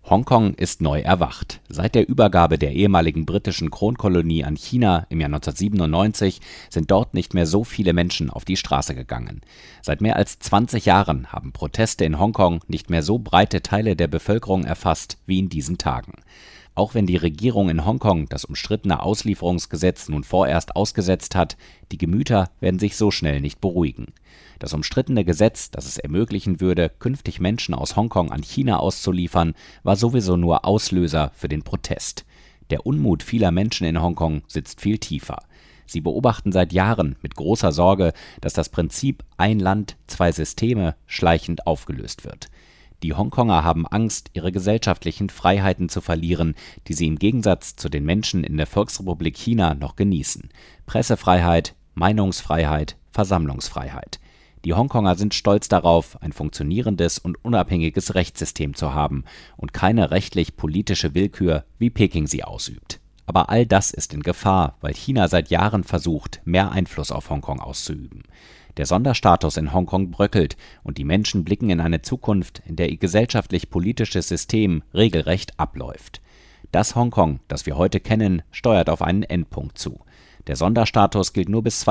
Hongkong ist neu erwacht. Seit der Übergabe der ehemaligen britischen Kronkolonie an China im Jahr 1997 sind dort nicht mehr so viele Menschen auf die Straße gegangen. Seit mehr als 20 Jahren haben Proteste in Hongkong nicht mehr so breite Teile der Bevölkerung erfasst wie in diesen Tagen. Auch wenn die Regierung in Hongkong das umstrittene Auslieferungsgesetz nun vorerst ausgesetzt hat, die Gemüter werden sich so schnell nicht beruhigen. Das umstrittene Gesetz, das es ermöglichen würde, künftig Menschen aus Hongkong an China auszuliefern, war sowieso nur Auslöser für den Protest. Der Unmut vieler Menschen in Hongkong sitzt viel tiefer. Sie beobachten seit Jahren mit großer Sorge, dass das Prinzip ein Land, zwei Systeme schleichend aufgelöst wird. Die Hongkonger haben Angst, ihre gesellschaftlichen Freiheiten zu verlieren, die sie im Gegensatz zu den Menschen in der Volksrepublik China noch genießen. Pressefreiheit, Meinungsfreiheit, Versammlungsfreiheit. Die Hongkonger sind stolz darauf, ein funktionierendes und unabhängiges Rechtssystem zu haben und keine rechtlich-politische Willkür, wie Peking sie ausübt. Aber all das ist in Gefahr, weil China seit Jahren versucht, mehr Einfluss auf Hongkong auszuüben. Der Sonderstatus in Hongkong bröckelt und die Menschen blicken in eine Zukunft, in der ihr gesellschaftlich-politisches System regelrecht abläuft. Das Hongkong, das wir heute kennen, steuert auf einen Endpunkt zu. Der Sonderstatus gilt nur bis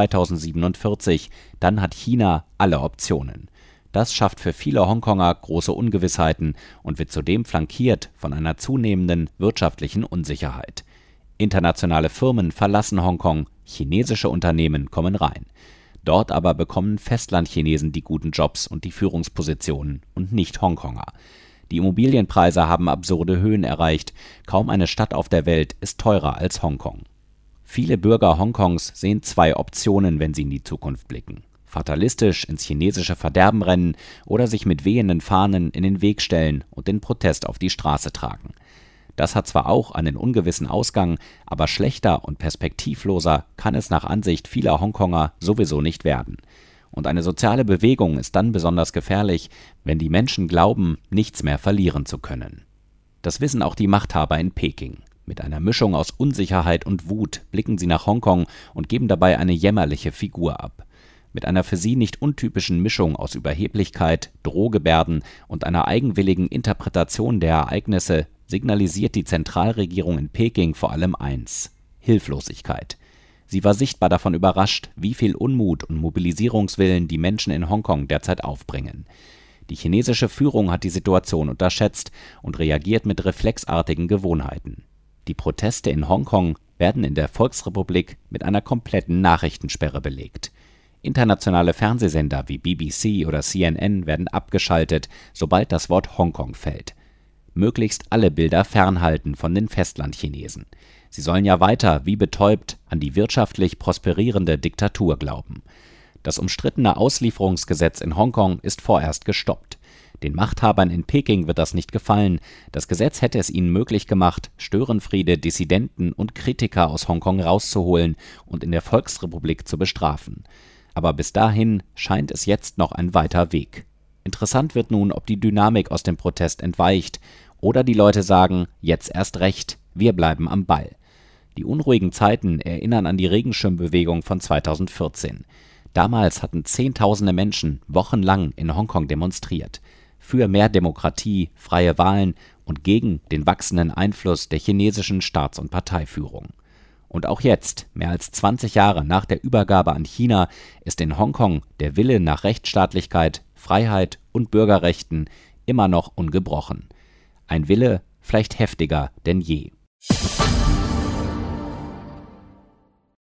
2047, dann hat China alle Optionen. Das schafft für viele Hongkonger große Ungewissheiten und wird zudem flankiert von einer zunehmenden wirtschaftlichen Unsicherheit. Internationale Firmen verlassen Hongkong, chinesische Unternehmen kommen rein. Dort aber bekommen Festlandchinesen die guten Jobs und die Führungspositionen und nicht Hongkonger. Die Immobilienpreise haben absurde Höhen erreicht. Kaum eine Stadt auf der Welt ist teurer als Hongkong. Viele Bürger Hongkongs sehen zwei Optionen, wenn sie in die Zukunft blicken: fatalistisch ins chinesische Verderben rennen oder sich mit wehenden Fahnen in den Weg stellen und den Protest auf die Straße tragen. Das hat zwar auch einen ungewissen Ausgang, aber schlechter und perspektivloser kann es nach Ansicht vieler Hongkonger sowieso nicht werden. Und eine soziale Bewegung ist dann besonders gefährlich, wenn die Menschen glauben, nichts mehr verlieren zu können. Das wissen auch die Machthaber in Peking. Mit einer Mischung aus Unsicherheit und Wut blicken sie nach Hongkong und geben dabei eine jämmerliche Figur ab. Mit einer für sie nicht untypischen Mischung aus Überheblichkeit, Drohgebärden und einer eigenwilligen Interpretation der Ereignisse signalisiert die Zentralregierung in Peking vor allem eins: Hilflosigkeit. Sie war sichtbar davon überrascht, wie viel Unmut und Mobilisierungswillen die Menschen in Hongkong derzeit aufbringen. Die chinesische Führung hat die Situation unterschätzt und reagiert mit reflexartigen Gewohnheiten. Die Proteste in Hongkong werden in der Volksrepublik mit einer kompletten Nachrichtensperre belegt. Internationale Fernsehsender wie BBC oder CNN werden abgeschaltet, sobald das Wort Hongkong fällt. Möglichst alle Bilder fernhalten von den Festlandchinesen. Sie sollen ja weiter, wie betäubt, an die wirtschaftlich prosperierende Diktatur glauben. Das umstrittene Auslieferungsgesetz in Hongkong ist vorerst gestoppt. Den Machthabern in Peking wird das nicht gefallen. Das Gesetz hätte es ihnen möglich gemacht, Störenfriede, Dissidenten und Kritiker aus Hongkong rauszuholen und in der Volksrepublik zu bestrafen. Aber bis dahin scheint es jetzt noch ein weiter Weg. Interessant wird nun, ob die Dynamik aus dem Protest entweicht oder die Leute sagen, jetzt erst recht, wir bleiben am Ball. Die unruhigen Zeiten erinnern an die Regenschirmbewegung von 2014. Damals hatten Zehntausende Menschen wochenlang in Hongkong demonstriert. Für mehr Demokratie, freie Wahlen und gegen den wachsenden Einfluss der chinesischen Staats- und Parteiführung. Und auch jetzt, mehr als 20 Jahre nach der Übergabe an China, ist in Hongkong der Wille nach Rechtsstaatlichkeit, Freiheit und Bürgerrechten immer noch ungebrochen. Ein Wille vielleicht heftiger denn je.